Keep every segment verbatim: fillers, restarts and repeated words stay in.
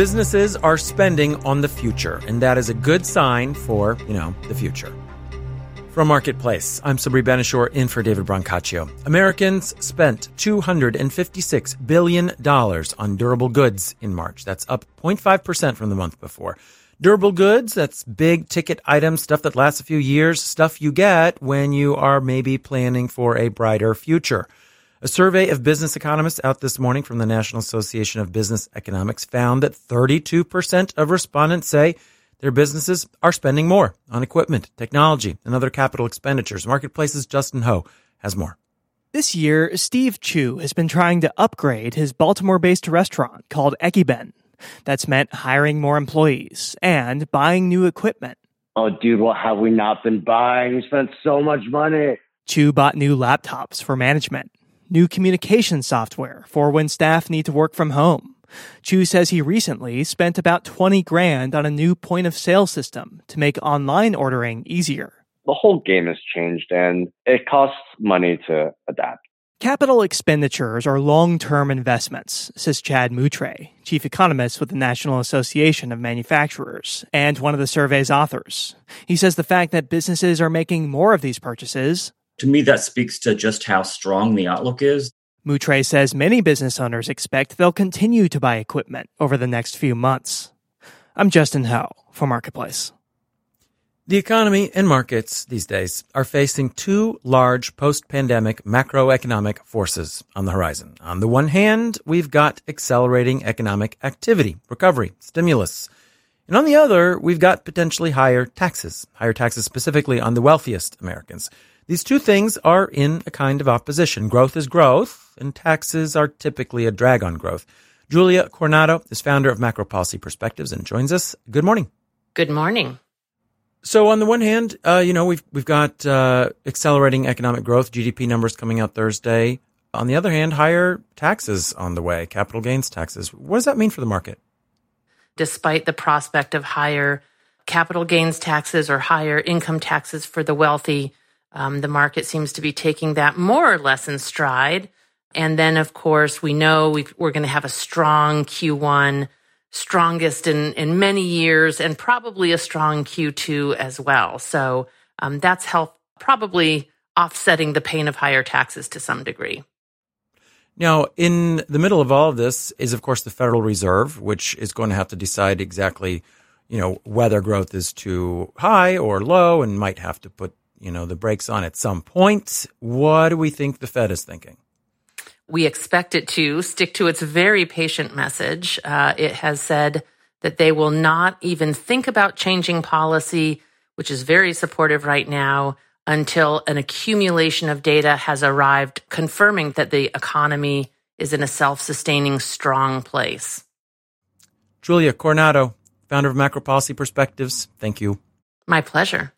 businesses are spending on the future, and that is a good sign for, you know, the future. From Marketplace, I'm Sabri Benishore in for David Brancaccio. Americans spent two hundred fifty-six billion dollars on durable goods in March. That's up zero point five percent from the month before. Durable goods, that's big ticket items, stuff that lasts a few years, stuff you get when you are maybe planning for a brighter future. A survey of business economists out this morning from the National Association of Business Economics found that thirty-two percent of respondents say their businesses are spending more on equipment, technology, and other capital expenditures. Marketplace's Justin Ho has more. This year, Steve Chu has been trying to upgrade his Baltimore-based restaurant called Ekiben. That's meant hiring more employees and buying new equipment. Oh, dude, what have we not been buying? We spent so much money. Chu bought new laptops for management, new communication software for when staff need to work from home. Chu says he recently spent about twenty grand on a new point-of-sale system to make online ordering easier. The whole game has changed, and it costs money to adapt. Capital expenditures are long-term investments, says Chad Moutre, chief economist with the National Association of Manufacturers and one of the survey's authors. He says the fact that businesses are making more of these purchases, to me, that speaks to just how strong the outlook is. Moutre says many business owners expect they'll continue to buy equipment over the next few months. I'm Justin Ho for Marketplace. The economy and markets these days are facing two large post-pandemic macroeconomic forces on the horizon. On the one hand, we've got accelerating economic activity, recovery, stimulus. And on the other, we've got potentially higher taxes, higher taxes specifically on the wealthiest Americans. These two things are in a kind of opposition. Growth is growth, and taxes are typically a drag on growth. Julia Coronado is founder of Macro Policy Perspectives and joins us. Good morning. Good morning. So on the one hand, uh, you know, we've we've got uh, accelerating economic growth, G D P numbers coming out Thursday. On the other hand, higher taxes on the way, capital gains taxes. What does that mean for the market? Despite the prospect of higher capital gains taxes or higher income taxes for the wealthy, um, the market seems to be taking that more or less in stride. And then, of course, we know we've, we're going to have a strong Q one, strongest in, in many years, and probably a strong Q two as well. So um, that's help, probably offsetting the pain of higher taxes to some degree. Now, in the middle of all of this is, of course, the Federal Reserve, which is going to have to decide exactly, you know, whether growth is too high or low and might have to put, you know, the brakes on at some point. What do we think the Fed is thinking? We expect it to stick to its very patient message. Uh, it has said that they will not even think about changing policy, which is very supportive right now, until an accumulation of data has arrived confirming that the economy is in a self-sustaining, strong place. Julia Coronado, founder of Macro Policy Perspectives, thank you. My pleasure.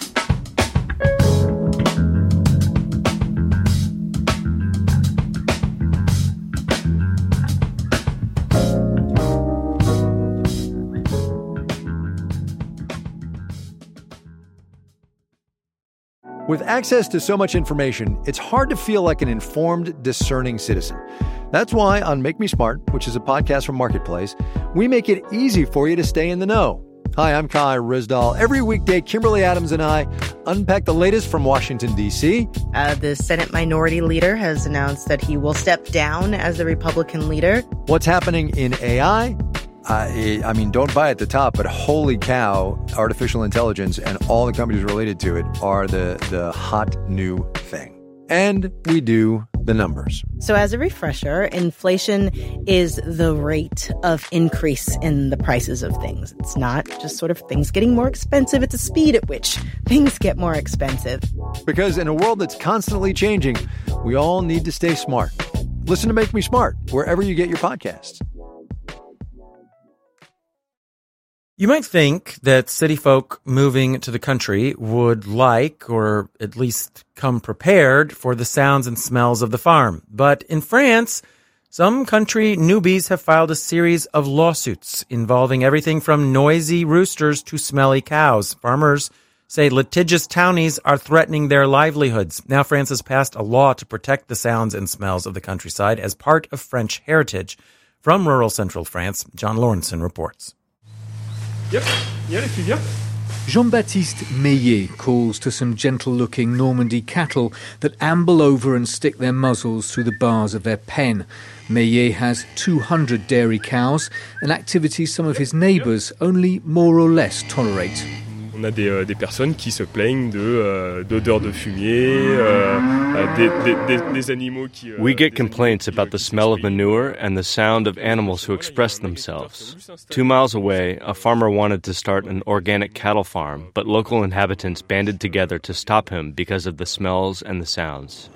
With access to so much information, it's hard to feel like an informed, discerning citizen. That's why on Make Me Smart, which is a podcast from Marketplace, we make it easy for you to stay in the know. Hi, I'm Kai Rizdal. Every weekday, Kimberly Adams and I unpack the latest from Washington, D C. Uh, the Senate Minority Leader has announced that he will step down as the Republican leader. What's happening in A I? Uh, I mean, don't buy at the top, but holy cow, artificial intelligence and all the companies related to it are the, the hot new thing. And we do the numbers. So as a refresher, inflation is the rate of increase in the prices of things. It's not just sort of things getting more expensive. It's the speed at which things get more expensive. Because in a world that's constantly changing, we all need to stay smart. Listen to Make Me Smart wherever you get your podcasts. You might think that city folk moving to the country would like, or at least come prepared, for the sounds and smells of the farm. But in France, some country newbies have filed a series of lawsuits involving everything from noisy roosters to smelly cows. Farmers say litigious townies are threatening their livelihoods. Now France has passed a law to protect the sounds and smells of the countryside as part of French heritage. From rural central France, John Lawrenson reports. Yep, yeah, les filières. Jean-Baptiste Meillet calls to some gentle-looking Normandy cattle that amble over and stick their muzzles through the bars of their pen. Meillet has two hundred dairy cows, an activity some of his neighbours only more or less tolerate. On a des, euh, des personnes qui se plaignent de, euh, d'odeurs de fumier, euh, des, des, des animaux qui... Euh, we get complaints about the smell of manure and the sound of animals who express themselves. Two miles away, a farmer wanted to start an organic cattle farm, but local inhabitants banded together to stop him because of the smells and the sounds.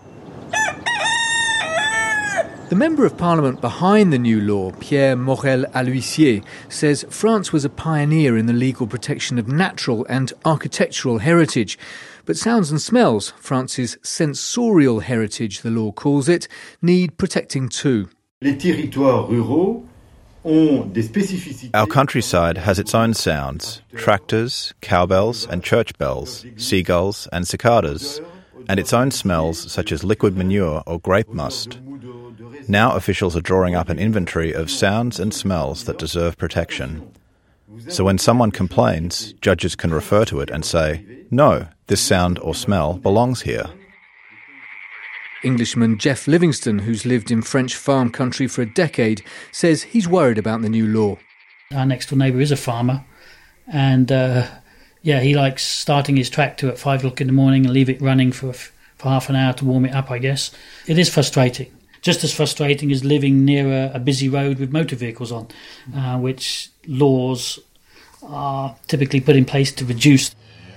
The Member of Parliament behind the new law, Pierre Morel-a-L'Huissier, says France was a pioneer in the legal protection of natural and architectural heritage. But sounds and smells, France's sensorial heritage, the law calls it, need protecting too. Les territoires ruraux ont des spécificités. Our countryside has its own sounds, tractors, cowbells and church bells, seagulls and cicadas, and its own smells such as liquid manure or grape must. Now officials are drawing up an inventory of sounds and smells that deserve protection. So when someone complains, judges can refer to it and say, no, this sound or smell belongs here. Englishman Jeff Livingston, who's lived in French farm country for a decade, says he's worried about the new law. Our next door neighbour is a farmer, and uh, yeah, he likes starting his tractor at five o'clock in the morning and leave it running for, for half an hour to warm it up, I guess. It is frustrating. Just as frustrating as living near a, a busy road with motor vehicles on, uh, which laws are typically put in place to reduce.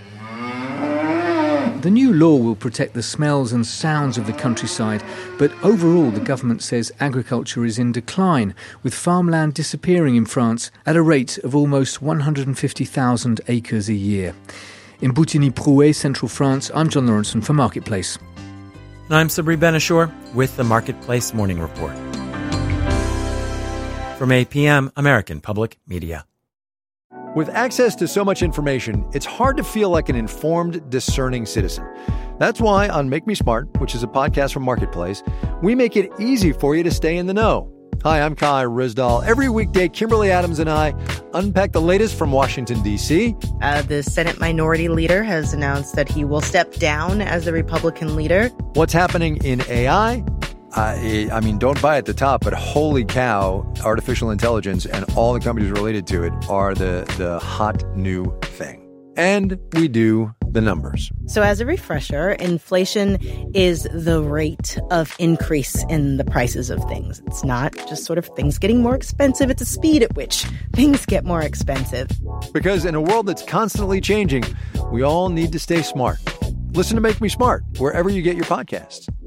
The new law will protect the smells and sounds of the countryside, but overall the government says agriculture is in decline, with farmland disappearing in France at a rate of almost one hundred fifty thousand acres a year. In Boutigny-Prouet, central France, I'm John Lawrenson for Marketplace. And I'm Sabri Ben-Achour with the Marketplace Morning Report. From A P M, American Public Media. With access to so much information, it's hard to feel like an informed, discerning citizen. That's why on Make Me Smart, which is a podcast from Marketplace, we make it easy for you to stay in the know. Hi, I'm Kai Rizdal. Every weekday, Kimberly Adams and I unpack the latest from Washington, D C. Uh, the Senate Minority Leader has announced that he will step down as the Republican leader. What's happening in A I? Uh, I mean, don't buy at the top, but holy cow, artificial intelligence and all the companies related to it are the, the hot new thing. And we do the numbers. So as a refresher, inflation is the rate of increase in the prices of things. It's not just sort of things getting more expensive. It's the speed at which things get more expensive. Because in a world that's constantly changing, we all need to stay smart. Listen to Make Me Smart wherever you get your podcasts.